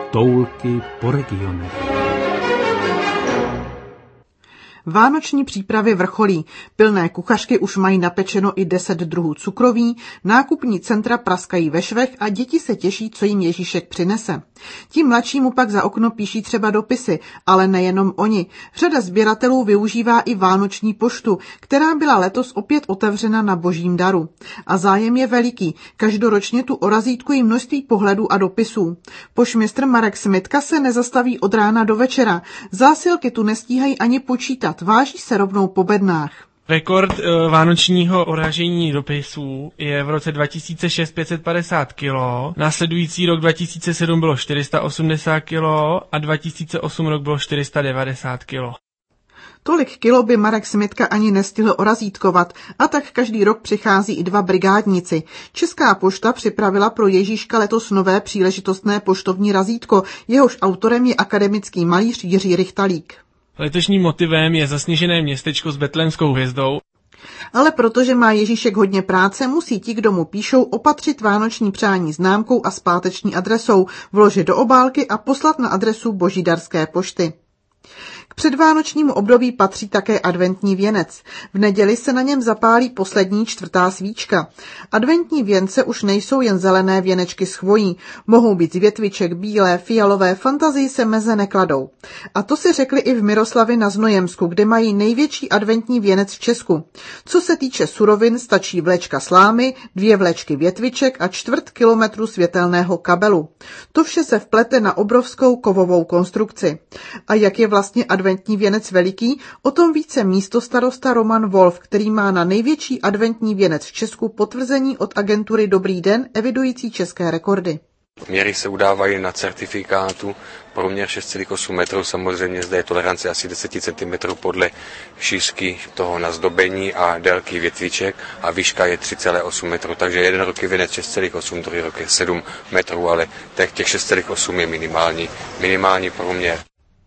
toulky po regionech. Vánoční přípravy vrcholí. Pilné kuchařky už mají napečeno i 10 druhů cukroví, nákupní centra praskají ve švech a děti se těší, co jim Ježíšek přinese. Ti mladší mu pak za okno píší třeba dopisy, ale nejenom oni. Řada sběratelů využívá i vánoční poštu, která byla letos opět otevřena na Božím daru. A zájem je veliký. Každoročně tu orazítkují množství pohledů a dopisů. Poštmistr Marek Smitka se nezastaví od rána do večera. Zásilky tu nestíhají ani počítat. Váží se rovnou po bednách. Rekord vánočního oražení dopisů je v roce 2006 550 kg, následující rok 2007 bylo 480 kg a 2008 rok bylo 490 kg. Tolik kilo by Marek Smitka ani nestihl orazítkovat a tak každý rok přichází i 2 brigádníci. Česká pošta připravila pro Ježíška letos nové příležitostné poštovní razítko, jehož autorem je akademický malíř Jiří Richtalík. Letošním motivem je zasněžené městečko s betlémskou hvězdou. Ale protože má Ježíšek hodně práce, musí ti, kdo mu píšou, opatřit vánoční přání známkou a zpáteční adresou, vložit do obálky a poslat na adresu Božídarské pošty. K předvánočnímu období patří také adventní věnec. V neděli se na něm zapálí poslední 4. svíčka. Adventní věnce už nejsou jen zelené věnečky s chvojí. Mohou být z větviček bílé, fialové, fantazii se meze nekladou. A to si řekli i v Miroslavi na Znojemsku, kde mají největší adventní věnec v Česku. Co se týče surovin, stačí vlečka slámy, 2 vlečky větviček a 1/4 kilometru světelného kabelu. To vše se vplete na obrovskou kovovou konstrukci. A jak je vlastně adventní věnec veliký, o tom více místostarosta Roman Wolf, který má na největší adventní věnec v Česku potvrzení od agentury Dobrý den, evidující české rekordy. Měry se udávají na certifikátu, průměr 6,8 metrů, samozřejmě zde je tolerance asi 10 cm podle šířky toho nazdobení a délky větviček a výška je 3,8 metrů, takže jeden rok je věnec 6,8, druhý rok je 7 metrů, ale těch 6,8 je minimální průměr.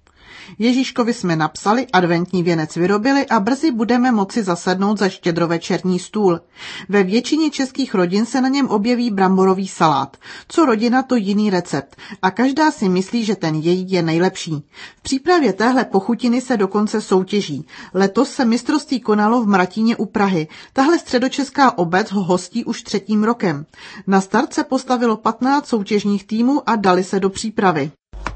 Ježíškovi jsme napsali, adventní věnec vyrobili a brzy budeme moci zasednout za štědrovečerní stůl. Ve většině českých rodin se na něm objeví bramborový salát. Co rodina, to jiný recept. A každá si myslí, že ten její je nejlepší. V přípravě téhle pochutiny se dokonce soutěží. Letos se mistrovství konalo v Mratíně u Prahy. Tahle středočeská obec ho hostí už 3. rokem. Na start se postavilo 15 soutěžních týmů a dali se do přípravy.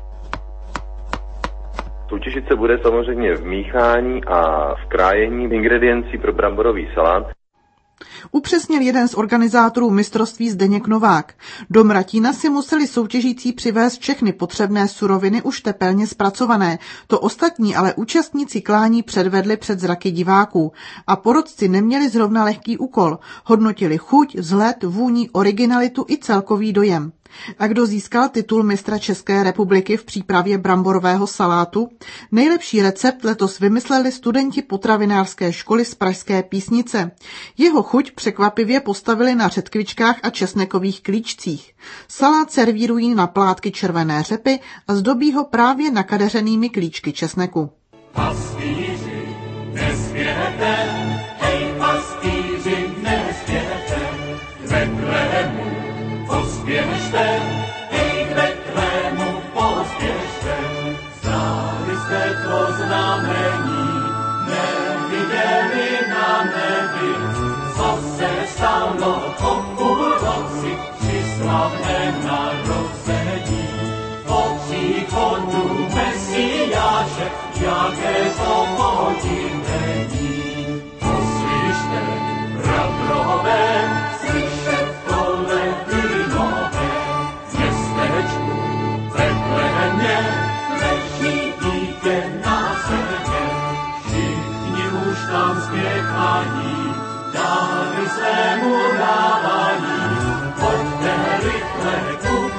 Soutěžit se bude samozřejmě v míchání a v krájení ingrediencí pro bramborový salát. Upřesnil jeden z organizátorů mistrovství Zdeněk Novák. Do Mratína si museli soutěžící přivést všechny potřebné suroviny už tepelně zpracované. To ostatní ale účastníci klání předvedli před zraky diváků. A porotci neměli zrovna lehký úkol. Hodnotili chuť, vzhled, vůni, originalitu i celkový dojem. A kdo získal titul mistra České republiky v přípravě bramborového salátu? Nejlepší recept letos vymysleli studenti potravinářské školy z pražské Písnice. Jeho chuť překvapivě postavili na řetkvičkách a česnekových klíčcích. Salát servírují na plátky červené řepy a zdobí ho právě nakadeřenými klíčky česneku. Pastýři, nespěte, hej pastýři, nespěte, k Betlému pospěšte, hej k Betlému pospěšte, zdáli jste to znamení, neviděli na nebi, co se stalo po půl roce při slavném narození. Po příchodu Mesiáše, jaké to podivení. Poslyšte, bratrové, slyšet tohle nové, v městečku Betlémě leží dítě na země. Všichni už tam spěchají, dary svému dávají, pojďte rychle ku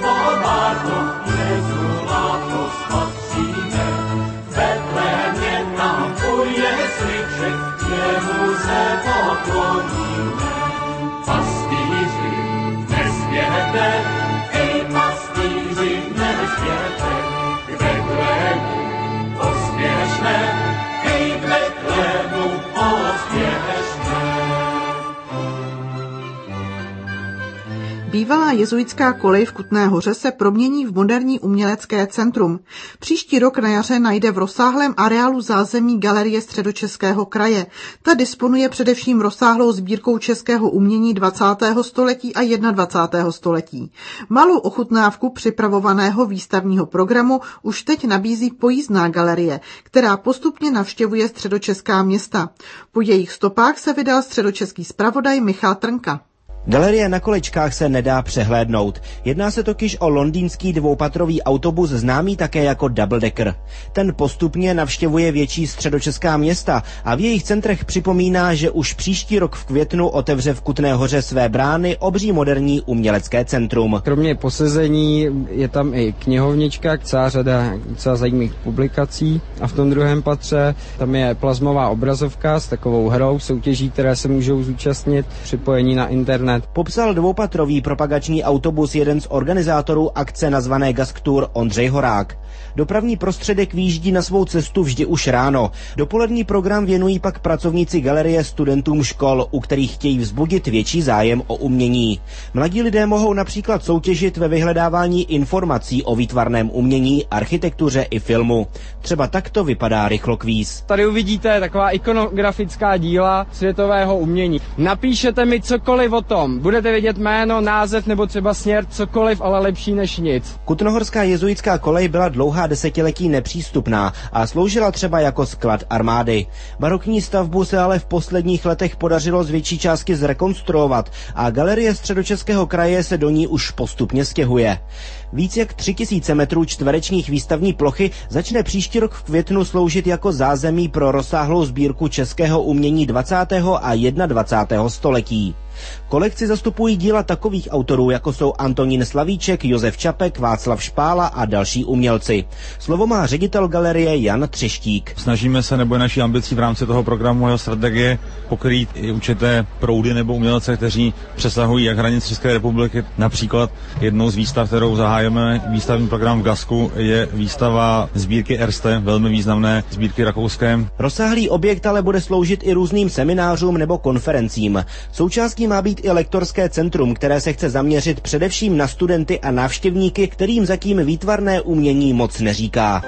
Bývalá jezuitská kolej v Kutné Hoře se promění v moderní umělecké centrum. Příští rok na jaře najde v rozsáhlém areálu zázemí Galerie Středočeského kraje. Ta disponuje především rozsáhlou sbírkou českého umění 20. století a 21. století. Malou ochutnávku připravovaného výstavního programu už teď nabízí pojízdná galerie, která postupně navštěvuje středočeská města. Po jejich stopách se vydal středočeský zpravodaj Michal Trnka. Galerie na kolečkách se nedá přehlédnout. Jedná se totiž o londýnský dvoupatrový autobus známý také jako Double Decker. Ten postupně navštěvuje větší středočeská města a v jejich centrech připomíná, že už příští rok v květnu otevře v Kutné Hoře své brány obří moderní umělecké centrum. Kromě posezení je tam i knihovnička, celá řada docela zajímavých publikací a v tom druhém patře tam je plazmová obrazovka s takovou hrou, soutěží, které se můžou zúčastnit, připojení na internet. Popsal dvoupatrový propagační autobus jeden z organizátorů akce nazvané Gasktour Ondřej Horák. Dopravní prostředek vyjíždí na svou cestu vždy už ráno. Dopolední program věnují pak pracovníci galerie studentům škol, u kterých chtějí vzbudit větší zájem o umění. Mladí lidé mohou například soutěžit ve vyhledávání informací o výtvarném umění, architektuře i filmu. Třeba takto vypadá rychlokvíz. Tady uvidíte taková ikonografická díla světového umění. Napíšete mi cokoliv o tom. Budete vědět jméno, název nebo třeba směr, cokoliv, ale lepší než nic. Kutnohorská jezuitská kolej byla dlouhá desetiletí nepřístupná a sloužila třeba jako sklad armády. Barokní stavbu se ale v posledních letech podařilo z větší částky zrekonstruovat a Galerie Středočeského kraje se do ní už postupně stěhuje. Víc jak 3000 metrů čtverečních výstavní plochy začne příští rok v květnu sloužit jako zázemí pro rozsáhlou sbírku českého umění 20. a 21. století. Kolekci zastupují díla takových autorů, jako jsou Antonín Slavíček, Josef Čapek, Václav Špála a další umělci. Slovo má ředitel galerie Jan Třeštík. Snažíme se, nebo je naší ambicí v rámci toho programu jeho strategie pokrýt i určité proudy nebo umělce, kteří přesahují jak hranice České republiky. Například jednou z výstav, kterou zahájíme výstavní program v Gasku, je výstava sbírky Erste, velmi významné sbírky rakouské. Rozsáhlý objekt ale bude sloužit i různým seminářům nebo konferencím. Součástí má být i lektorské centrum, které se chce zaměřit především na studenty a návštěvníky, kterým zatím výtvarné umění moc neříká.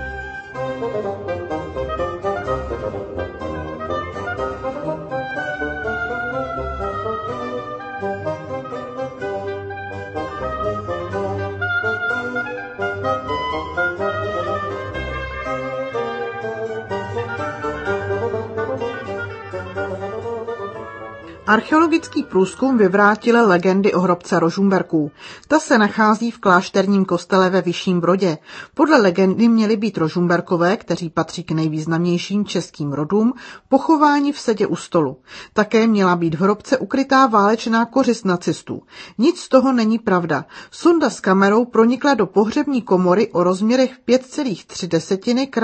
Archeologický průzkum vyvrátil legendy o hrobce Rožumberků. Ta se nachází v klášterním kostele ve Vyšším Brodě. Podle legendy měli být Rožumberkové, kteří patří k nejvýznamnějším českým rodům, pochováni v sedě u stolu. Také měla být v hrobce ukrytá válečná kořist nacistů. Nic z toho není pravda. Sonda s kamerou pronikla do pohřební komory o rozměrech 5,3 x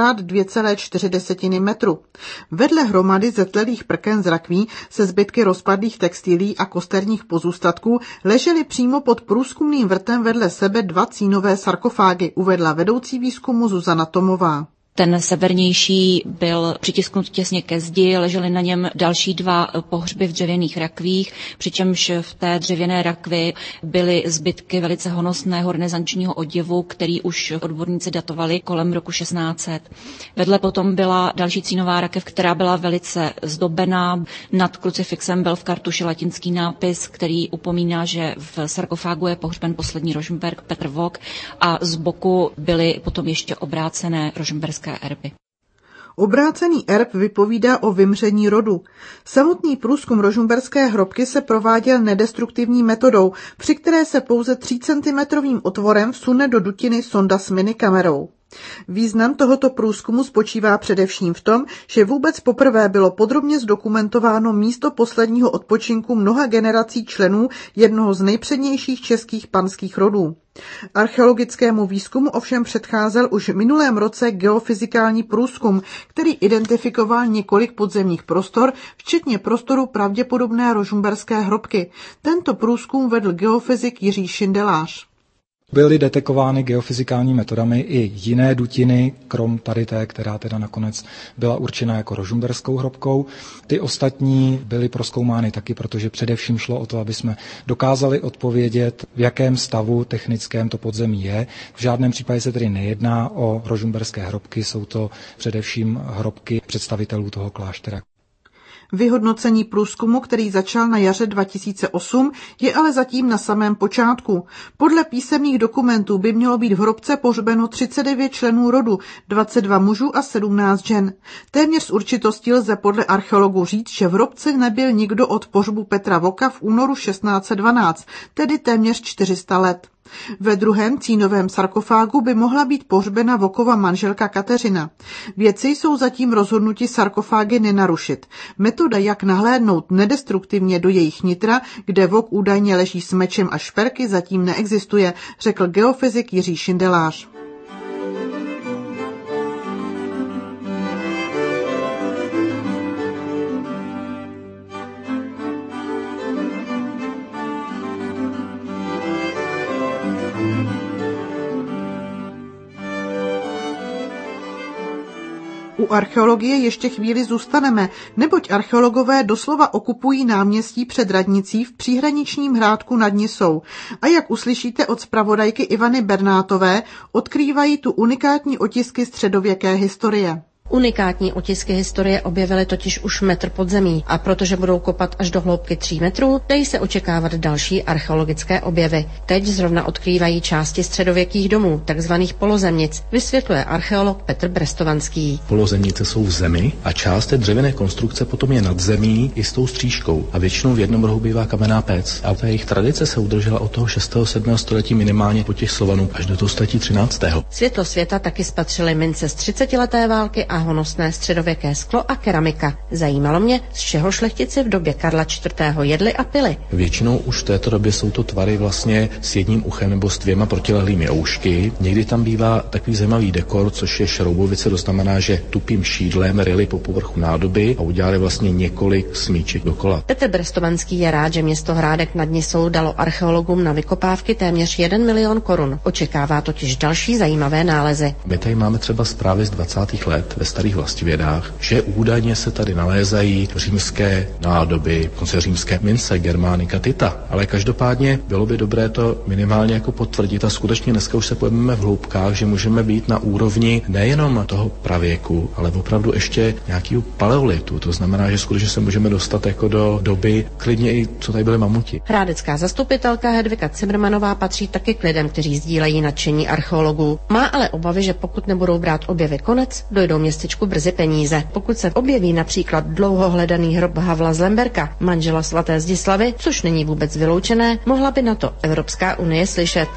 2,4 metru. Vedle hromady zetlelých prken z rakví se zbytky rozpadlých textilí a kosterních pozůstatků ležely přímo pod průzkumným vrtem vedle sebe 2 cínové sarkofágy, uvedla vedoucí výzkumu Zuzana Tomová. Ten severnější byl přitisknut těsně ke zdi, ležely na něm další 2 pohřby v dřevěných rakvích, přičemž v té dřevěné rakvi byly zbytky velice honosného renesančního oděvu, který už odborníci datovali kolem roku 1600. Vedle potom byla další cínová rakev, která byla velice zdobená. Nad krucifixem byl v kartuši latinský nápis, který upomíná, že v sarkofágu je pohřben poslední Rožmberk Petr Vok a z boku byly potom ještě obrácené rožmberské erby. Obrácený erb vypovídá o vymření rodu. Samotný průzkum rožumberské hrobky se prováděl nedestruktivní metodou, při které se pouze 3 cm otvorem vsune do dutiny sonda s minikamerou. Význam tohoto průzkumu spočívá především v tom, že vůbec poprvé bylo podrobně zdokumentováno místo posledního odpočinku mnoha generací členů jednoho z nejpřednějších českých panských rodů. Archeologickému výzkumu ovšem předcházel už v minulém roce geofyzikální průzkum, který identifikoval několik podzemních prostor, včetně prostoru pravděpodobné rožumberské hrobky. Tento průzkum vedl geofyzik Jiří Šindelář. Byly detekovány geofyzikální metodami i jiné dutiny, krom tady té, která teda nakonec byla určena jako rožmberskou hrobkou. Ty ostatní byly prozkoumány taky, protože především šlo o to, aby jsme dokázali odpovědět, v jakém stavu technickém to podzemí je. V žádném případě se tedy nejedná o rožmberské hrobky, jsou to především hrobky představitelů toho kláštera. Vyhodnocení průzkumu, který začal na jaře 2008, je ale zatím na samém počátku. Podle písemných dokumentů by mělo být v hrobce pohřbeno 39 členů rodu, 22 mužů a 17 žen. Téměř s určitostí lze podle archeologů říct, že v hrobce nebyl nikdo od pohřbu Petra Voka v únoru 1612, tedy téměř 400 let. Ve druhém cínovém sarkofágu by mohla být pohřbena Vokova manželka Kateřina. Vědci jsou zatím rozhodnuti sarkofágy nenarušit. Metoda, jak nahlédnout nedestruktivně do jejich nitra, kde Vok údajně leží s mečem a šperky, zatím neexistuje, řekl geofyzik Jiří Šindelář. U archeologie ještě chvíli zůstaneme, neboť archeologové doslova okupují náměstí před radnicí v příhraničním Hrádku nad Nisou. A jak uslyšíte od zpravodajky Ivany Bernátové, odkrývají tu unikátní otisky středověké historie. Unikátní otisky historie objevily totiž už metr pod zemí a protože budou kopat až do hloubky 3 metrů, dají se očekávat další archeologické objevy. Teď zrovna odkrývají části středověkých domů, takzvaných polozemnic, vysvětluje archeolog Petr Brestovanský. Polozemnice jsou v zemi a část té dřevěné konstrukce potom je nad zemí i s tou střížkou a většinou v jednom rohu bývá kamenná pec. A ta jejich tradice se udržela od toho 6. 7. století minimálně po těch Slovanů až do toho století 13. Světlo světa taky spatřily mince z 30leté války a honosné středověké sklo a keramika. Zajímalo mě, z čeho šlechtici v době Karla IV. Jedli a pili. Většinou už v této době jsou to tvary vlastně s jedním uchem nebo s 2 protilehlými oušky. Někdy tam bývá takový zajímavý dekor, což je šroubovice, to znamená, že tupým šídlem ryli po povrchu nádoby a udělali vlastně několik smíček dokola. Petr Brestovanský je rád, že město Hrádek nad Nisou dalo archeologům na vykopávky téměř 1 milion korun. Očekává totiž další zajímavé nálezy. My tady máme třeba zprávy z 20. let ve starých vlastivědách, že údajně se tady nalézají římské nádoby, konce římské mince, germánika, tita. Ale každopádně bylo by dobré to minimálně jako potvrdit a skutečně dneska už se pojmeme v hloubkách, že můžeme být na úrovni nejenom toho pravěku, ale opravdu ještě nějakého paleolitu. To znamená, že skutečně se můžeme dostat jako do doby klidně i co tady byly mamuti. Hrádecká zastupitelka Hedvika Cimrmanová patří taky k lidem, kteří sdílejí nadšení archeologů. Má ale obavy, že pokud nebudou brát objevy konec, dojdou městečku brzy peníze. Pokud se objeví například dlouho hledaný hrob Havla z Lemberka, manžela svaté Zdislavy, což není vůbec vyloučené, mohla by na to Evropská unie slyšet.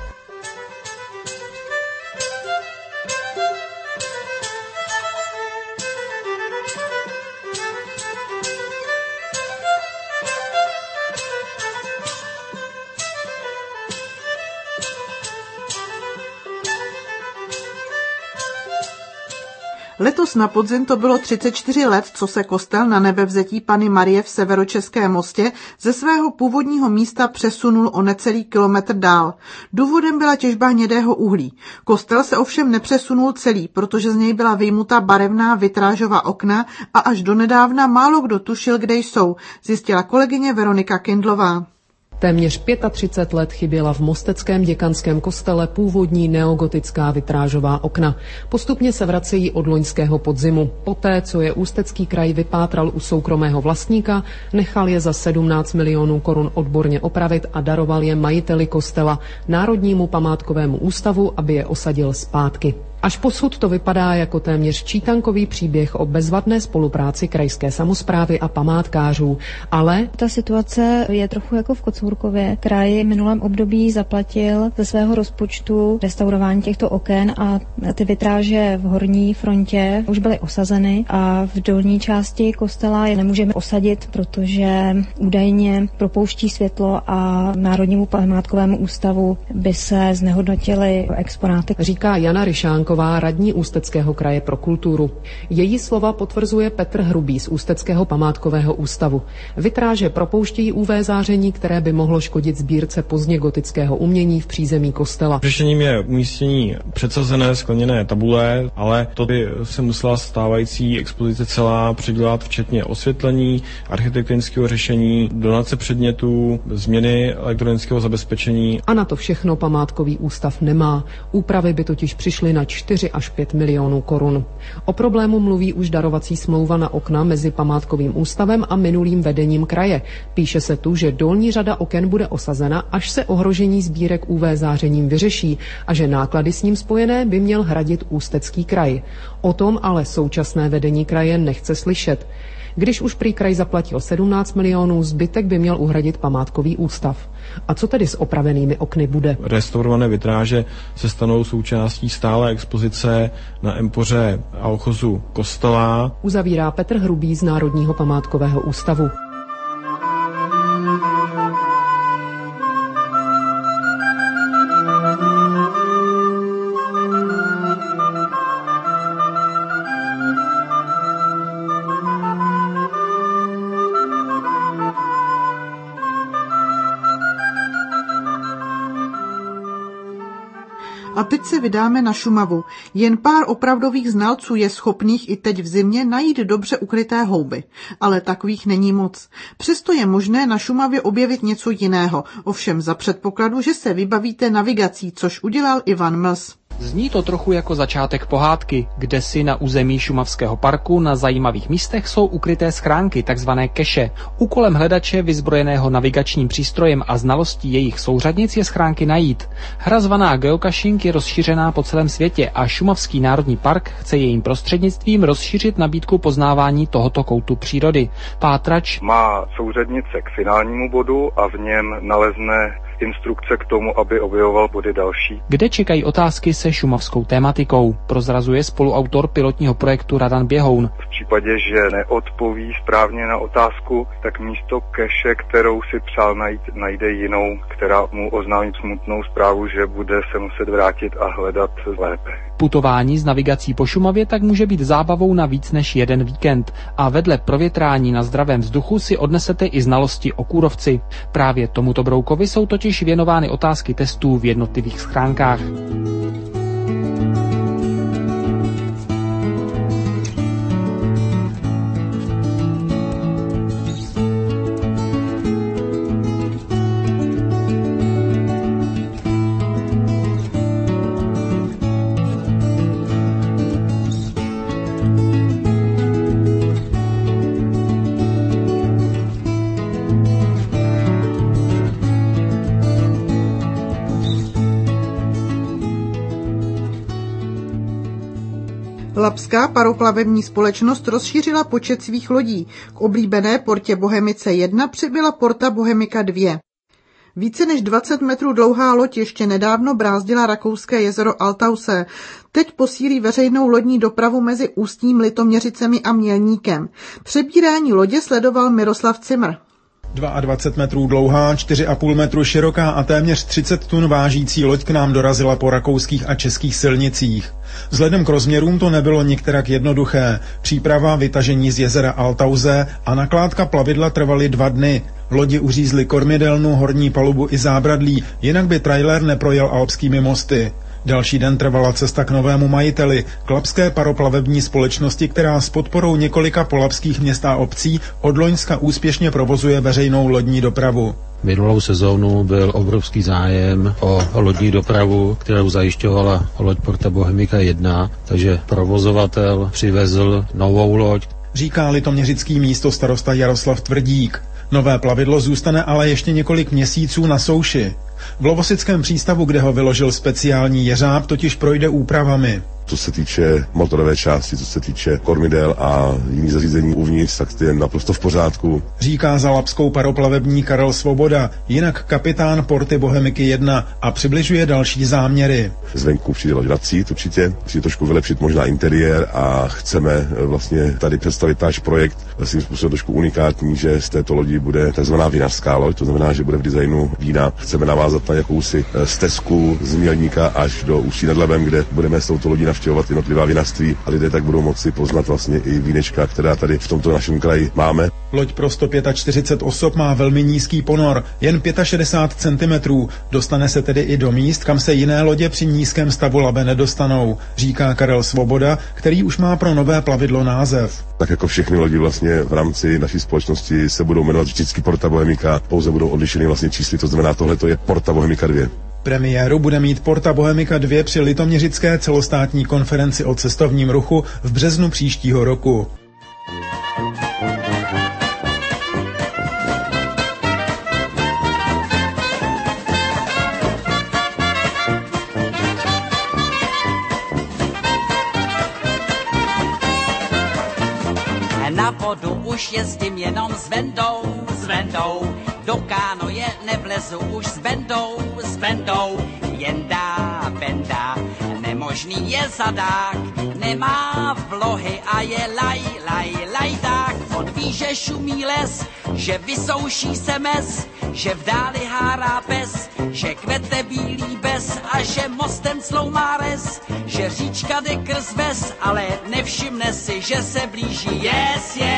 Letos na podzim to bylo 34 let, co se kostel na Nebevzetí Panny Marie v Severočeském Mostě ze svého původního místa přesunul o necelý kilometr dál. Důvodem byla těžba hnědého uhlí. Kostel se ovšem nepřesunul celý, protože z něj byla vyjmuta barevná vitrážová okna a až donedávna málo kdo tušil, kde jsou, zjistila kolegyně Veronika Kindlová. Téměř 35 let chyběla v mosteckém děkanském kostele původní neogotická vitrážová okna. Postupně se vracejí od loňského podzimu. Poté, co je Ústecký kraj vypátral u soukromého vlastníka, nechal je za 17 milionů korun odborně opravit a daroval je majiteli kostela, Národnímu památkovému ústavu, aby je osadil zpátky. Až posud to vypadá jako téměř čítankový příběh o bezvadné spolupráci krajské samosprávy a památkářů, ale ta situace je trochu jako v Kocourkově. Kraj v minulém období zaplatil ze svého rozpočtu restaurování těchto oken a ty vitráže v horní frontě už byly osazeny a v dolní části kostela je nemůžeme osadit, protože údajně propouští světlo a Národnímu památkovému ústavu by se znehodnotily exponáty. Říká Jana Ryšánková, Zdenková, radní Ústeckého kraje pro kulturu. Její slova potvrzuje Petr Hrubý z Ústeckého památkového ústavu. Vitráže propouštějí UV záření, které by mohlo škodit sbírce pozdně gotického umění v přízemí kostela. Řešením je umístění předsazené skleněné tabule, ale to by se musela stávající expozice celá předělat, včetně osvětlení, architektonického řešení, donace předmětů, změny elektronického zabezpečení. A na to všechno památkový ústav nemá. Úpravy by totiž přišly na 4 až 5 milionů korun. O problému mluví už darovací smlouva na okna mezi památkovým ústavem a minulým vedením kraje. Píše se tu, že dolní řada oken bude osazena, až se ohrožení sbírek UV zářením vyřeší a že náklady s ním spojené by měl hradit Ústecký kraj. O tom ale současné vedení kraje nechce slyšet. Když už prý kraj zaplatil 17 milionů, zbytek by měl uhradit památkový ústav. A co tedy s opravenými okny bude? Restaurované vitráže se stanou součástí stálé expozice na empoře alchozu kostela. Uzavírá Petr Hrubý z Národního památkového ústavu. A teď se vydáme na Šumavu. Jen pár opravdových znalců je schopných i teď v zimě najít dobře ukryté houby. Ale takových není moc. Přesto je možné na Šumavě objevit něco jiného. Ovšem za předpokladu, že se vybavíte navigací, což udělal Ivan Mls. Zní to trochu jako začátek pohádky, kde si na území Šumavského parku na zajímavých místech jsou ukryté schránky, takzvané keše. Úkolem hledače vyzbrojeného navigačním přístrojem a znalostí jejich souřadnic je schránky najít. Hra zvaná geocaching je rozšířená po celém světě a Šumavský národní park chce jejím prostřednictvím rozšířit nabídku poznávání tohoto koutu přírody. Pátrač má souřadnice k finálnímu bodu a v něm nalezne instrukce k tomu, aby objevoval body další. Kde čekají otázky se šumavskou tématikou, prozrazuje spoluautor pilotního projektu Radan Běhoun. V případě, že neodpoví správně na otázku, tak místo keše, kterou si přál najít, najde jinou, která mu oznámí smutnou zprávu, že bude se muset vrátit a hledat lépe. Putování s navigací po Šumavě tak může být zábavou na víc než jeden víkend a vedle provětrání na zdravém vzduchu si odnesete i znalosti o kůrovci. Právě tomuto broukovi jsou totiž věnovány otázky testů v jednotlivých schránkách. Labská paroplavební společnost rozšířila počet svých lodí. K oblíbené portě Bohemice 1 přibyla porta Bohemika 2. Více než 20 metrů dlouhá loď ještě nedávno brázdila rakouské jezero Altaussee. Teď posílí veřejnou lodní dopravu mezi Ústím, Litoměřicemi a Mělníkem. Přebírání lodě sledoval Miroslav Cimr. 22 metrů dlouhá, 4,5 metru široká a téměř 30 tun vážící loď k nám dorazila po rakouských a českých silnicích. Vzhledem k rozměrům to nebylo nikterak jednoduché. Příprava, vytažení z jezera Altaussee a nakládka plavidla trvaly 2 dny. Lodi uřízly kormidelnu, horní palubu i zábradlí, jinak by trailer neprojel alpskými mosty. Další den trvala cesta k novému majiteli, k Labské paroplavební společnosti, která s podporou několika polabských měst a obcí od loňska úspěšně provozuje veřejnou lodní dopravu. Minulou sezónu byl obrovský zájem o lodní dopravu, kterou zajišťovala loď Porta Bohemika 1, takže provozovatel přivezl novou loď. Říká litoměřický místostarosta Jaroslav Tvrdík. Nové plavidlo zůstane ale ještě několik měsíců na souši. V Lovosickém přístavu, kde ho vyložil speciální jeřáb, totiž projde úpravami. Co se týče motorové části, co se týče kormidel a jiných zařízení uvnitř, tak to je naprosto v pořádku. Říká za labskou paroplavební Karel Svoboda, jinak kapitán porty Bohemiky 1 a přibližuje další záměry. Zvenku přijde loď vracít určitě, přijde trošku vylepšit možná interiér a chceme vlastně tady představit náš projekt svým způsobem trošku unikátní, že z této lodi bude takzvaná vinařská loď, to znamená, že bude v designu vína. Chceme navázat na jakousi stezku z Mělníka až do Ústí nad Labem, kde budeme s touto lodí navštěvovat jednotlivá vinařství a lidé tak budou moci poznat vlastně i vínečka, která tady v tomto našem kraji máme. Loď pro 145 osob má velmi nízký ponor, jen 65 cm. Dostane se tedy i do míst, kam se jiné lodě při nízkém stavu Labe nedostanou, říká Karel Svoboda, který už má pro nové plavidlo název. Tak jako všechny lodi vlastně v rámci naší společnosti se budou jmenovat vždycky Porta Bohemica, pouze budou odlišeny vlastně čísly, to znamená, tohle to je Porta Bohemica 2. Premiéru bude mít Porta Bohemica 2 při litoměřické celostátní konferenci o cestovním ruchu v březnu příštího roku. Na vodu už jezdím jenom s Vendou, do kánoje nevlezu už s Vendou, jen dá Benda, nemožný je zadák, nemá vlohy a je lajdák, on ví, že šumí les, že vysouší se mes, že v dáli hárá pes, že kvete bílý bez a že mostem cloumá res, že říčka jde krz ves, ale nevšimne si, že se blíží